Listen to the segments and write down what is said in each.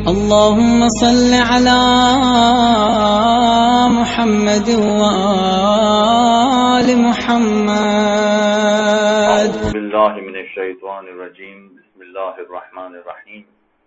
اللهم صل على محمد وآل محمد. اعوذ باللہ من الشیطان الرجیم. بسم اللہ الرحمن الرحیم.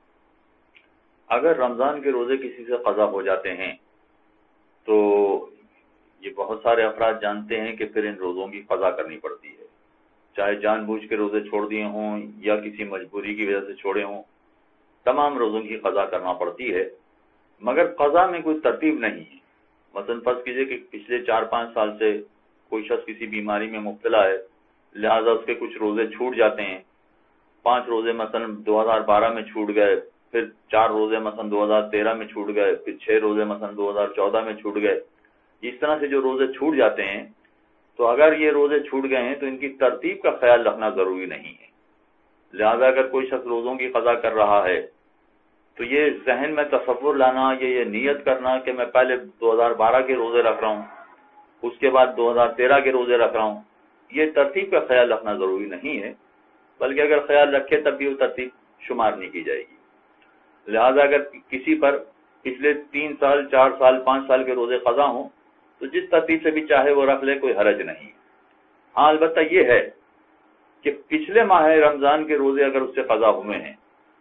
اگر رمضان کے روزے کسی سے قضا ہو جاتے ہیں تو یہ بہت سارے افراد جانتے ہیں کہ پھر ان روزوں کی قضا کرنی پڑتی ہے، چاہے جان بوجھ کے روزے چھوڑ دیے ہوں یا کسی مجبوری کی وجہ سے چھوڑے ہوں، تمام روزوں کی قضا کرنا پڑتی ہے. مگر قضا میں کوئی ترتیب نہیں ہے. مثلا فرض کیجئے کہ پچھلے 4-5 سال سے کوئی شخص کسی بیماری میں مبتلا ہے، لہذا اس کے کچھ روزے چھوٹ جاتے ہیں. 5 روزے مثلا 2012 میں چھوٹ گئے، پھر 4 روزے مثلا 2013 میں چھوٹ گئے، پھر 6 روزے مثلا 2014 میں چھوٹ گئے. اس طرح سے جو روزے چھوٹ جاتے ہیں تو اگر یہ روزے چھوٹ گئے ہیں تو ان کی ترتیب کا خیال رکھنا ضروری نہیں ہے. لہذا اگر کوئی شخص روزوں کی قضا کر رہا ہے تو یہ ذہن میں تصور لانا، یہ نیت کرنا کہ میں پہلے 2012 کے روزے رکھ رہا ہوں، اس کے بعد 2013 کے روزے رکھ رہا ہوں، یہ ترتیب کا خیال رکھنا ضروری نہیں ہے، بلکہ اگر خیال رکھے تب بھی وہ ترتیب شمار نہیں کی جائے گی. لہذا اگر کسی پر پچھلے 3 سال 4 سال 5 سال کے روزے قضا ہوں تو جس ترتیب سے بھی چاہے وہ رکھ لے، کوئی حرج نہیں. ہاں البتہ یہ ہے کہ پچھلے ماہ رمضان کے روزے اگر اس سے قضا ہوئے ہیں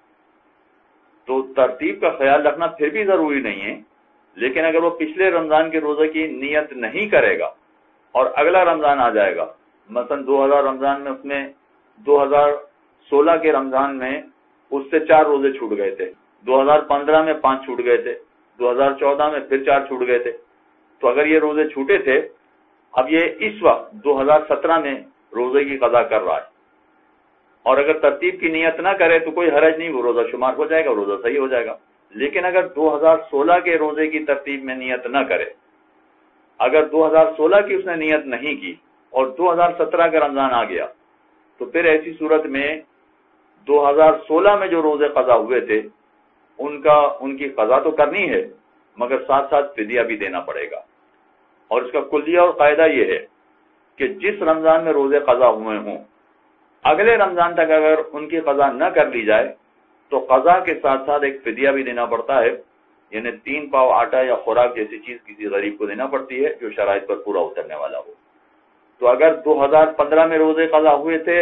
تو ترتیب کا خیال رکھنا پھر بھی ضروری نہیں ہے. لیکن اگر وہ پچھلے رمضان کے روزے کی نیت نہیں کرے گا اور اگلا رمضان آ جائے گا، مثلا 2000 رمضان میں اس میں 2016 کے رمضان میں اس سے 4 روزے چھوٹ گئے تھے، 2015 میں 5 چھوٹ گئے تھے، 2014 میں پھر 4 چھوٹ گئے تھے. تو اگر یہ روزے چھوٹے تھے، اب یہ اس وقت 2017 میں روزے کی قضا کر رہا ہے اور اگر ترتیب کی نیت نہ کرے تو کوئی حرج نہیں، وہ روزہ شمار ہو جائے گا، روزہ صحیح ہو جائے گا. لیکن اگر 2016 کے روزے کی ترتیب میں نیت نہ کرے، اگر 2016 کی اس نے نیت نہیں کی اور 2017 کا رمضان آ گیا تو پھر ایسی صورت میں 2016 میں جو روزے قضا ہوئے تھے ان کی قضا تو کرنی ہے، مگر ساتھ ساتھ فدیہ بھی دینا پڑے گا. اور اس کا کلیہ اور قاعدہ یہ ہے کہ جس رمضان میں روزے قضا ہوئے ہوں، اگلے رمضان تک اگر ان کی قضا نہ کر لی جائے تو قضا کے ساتھ ساتھ ایک فدیہ بھی دینا پڑتا ہے، یعنی 3 پاؤ آٹا یا خوراک جیسی چیز کسی غریب کو دینا پڑتی ہے جو شرائط پر پورا اترنے والا ہو. تو اگر 2015 میں روزے قضا ہوئے تھے،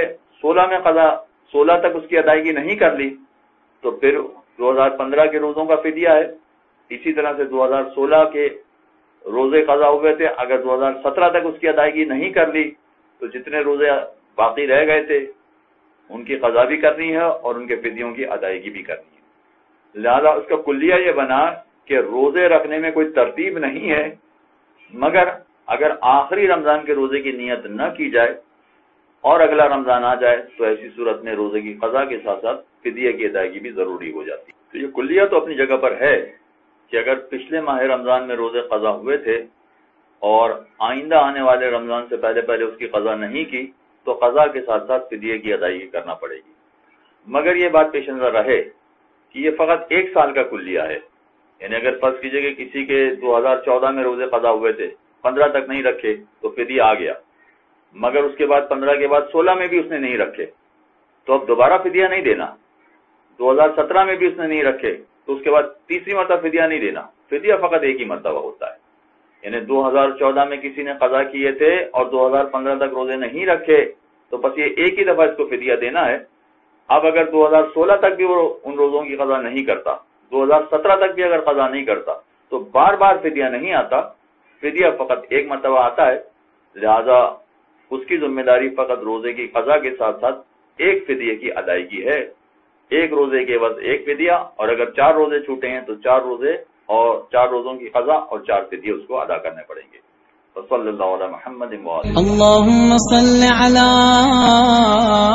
16 تک اس کی ادائیگی نہیں کر لی تو پھر 2015 کے روزوں کا فدیہ ہے. اسی طرح سے 2016 کے روزے قضا ہوئے تھے، اگر 2017 تک اس کی ادائیگی نہیں کر لی تو جتنے روزے باقی رہ گئے تھے ان کی قضا بھی کرنی ہے اور ان کے فدیوں کی ادائیگی بھی کرنی ہے. لہذا اس کا کلیہ یہ بنا کہ روزے رکھنے میں کوئی ترتیب نہیں ہے، مگر اگر آخری رمضان کے روزے کی نیت نہ کی جائے اور اگلا رمضان آ جائے تو ایسی صورت میں روزے کی قضا کے ساتھ ساتھ فدیہ کی ادائیگی بھی ضروری ہو جاتی ہے. تو یہ کلیہ تو اپنی جگہ پر ہے کہ اگر پچھلے ماہ رمضان میں روزے قضا ہوئے تھے اور آئندہ آنے والے رمضان سے پہلے اس کی قضا نہیں کی تو قضا کے ساتھ ساتھ فدیہ کی ادائیگی کرنا پڑے گی. مگر یہ بات پیش نظر رہے کہ یہ فقط 1 سال کا کلیہ ہے. یعنی اگر فرض کیجئے کہ کسی کے 2014 میں روزے قضا ہوئے تھے، 15 تک نہیں رکھے تو فدیہ آ گیا، مگر اس کے بعد 15 کے بعد 16 میں بھی اس نے نہیں رکھے تو اب دوبارہ فدیہ نہیں دینا. 2017 میں بھی اس نے نہیں رکھے تو اس کے بعد تیسری مرتبہ فدیہ نہیں دینا. فدیہ فقط ایک ہی مرتبہ ہوتا ہے. یعنی 2014 میں کسی نے قضا کیے تھے اور 2015 تک روزے نہیں رکھے تو بس یہ ایک ہی دفعہ اس کو فدیہ دینا ہے. اب اگر 2016 تک بھی وہ ان روزوں کی قضا نہیں کرتا، 2017 تک بھی اگر قضا نہیں کرتا تو بار بار فدیہ نہیں آتا، فدیہ فقط ایک مرتبہ آتا ہے. لہذا اس کی ذمہ داری فقط روزے کی قضا کے ساتھ ساتھ ایک فدیہ کی ادائیگی ہے. ایک روزے کے بعد ایک فدیہ، اور اگر 4 روزے چھوٹے ہیں تو 4 روزے اور 4 روزوں کی قضا اور 4 فدیہ اس کو ادا کرنے پڑیں گے. صلی اللہ علیہ محمد وآلہ. اللهم صل على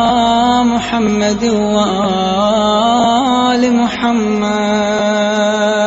محمد وآل محمد.